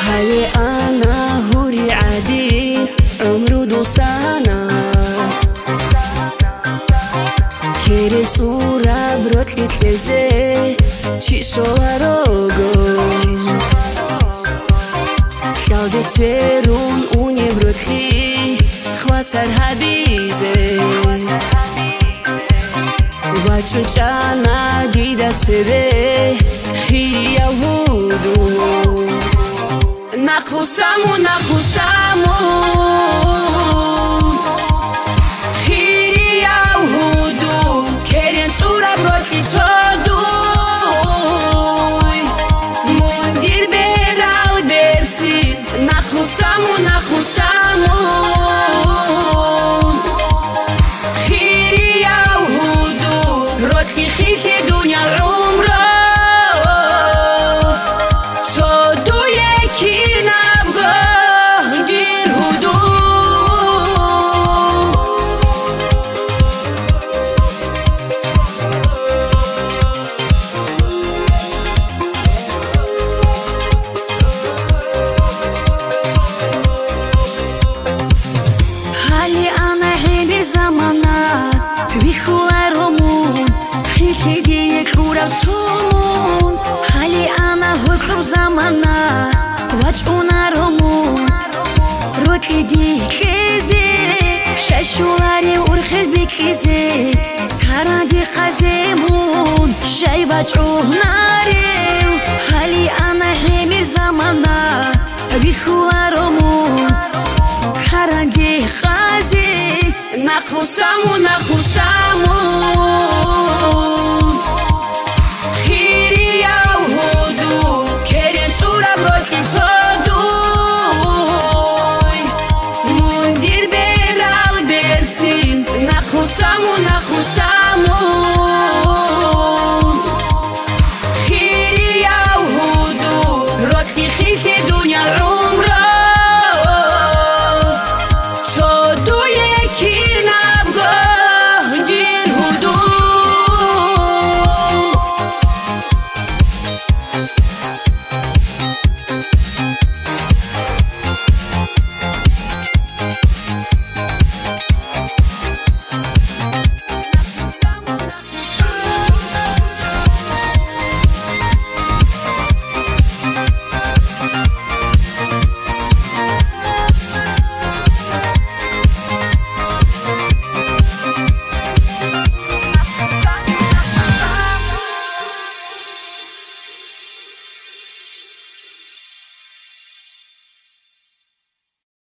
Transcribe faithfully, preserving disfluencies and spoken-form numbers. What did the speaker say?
حالي أنا هوري عديد عمره دو سنة كيرين صورة بروتلي تلزي تشيشو أروغو كلاودي سفيرون أوني بروتلي خواسر هبيزي وچون چانا جيدت سبه خيري يهودو نخوسامو نخوسامو خيري يهودو كرين صورة بروتلي صدوي مندير برال برسي نخوسامو نخوسامو خيري يهودو بروتلي خيخي دنيا العمره زمانات ويخوارمون خيخي ديك ورابتون حالي أنا هكتب زمانات واجونارمون روتلي ديكيزي شاشولاري ورخل بكيزي كارادي قازمون شاي واجوناري حالي أنا حمير زمانات ويخوارمون كارادي قازي نخوسامو نخوسامو خيري يهودو كرين صورة بروتلي صدوي مندير برال برسين نخوسامو نخوسامو خيري يهودو بروتلي خيخي دنيا العمره